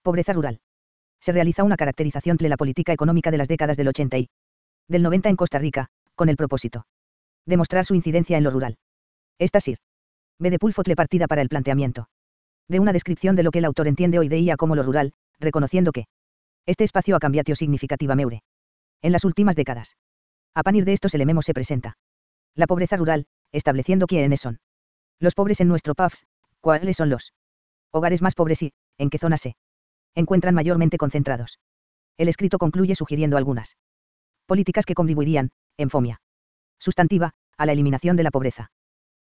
Pobreza rural. Se realiza una caracterización de la política económica de las décadas del 80 y del 90 en Costa Rica, con el propósito de mostrar su incidencia en lo rural. Esta Sir B. de Pulfot le partida para el planteamiento de una descripción de lo que el autor entiende hoy de IA como lo rural, reconociendo que este espacio ha cambiado significativamente en las últimas décadas. A partir de estos elementos se presenta la pobreza rural, estableciendo quiénes son los pobres en nuestro país, cuáles son los hogares más pobres y en qué zonas se encuentran mayormente concentrados. El escrito concluye sugiriendo algunas políticas que contribuirían, en forma sustantiva, a la eliminación de la pobreza.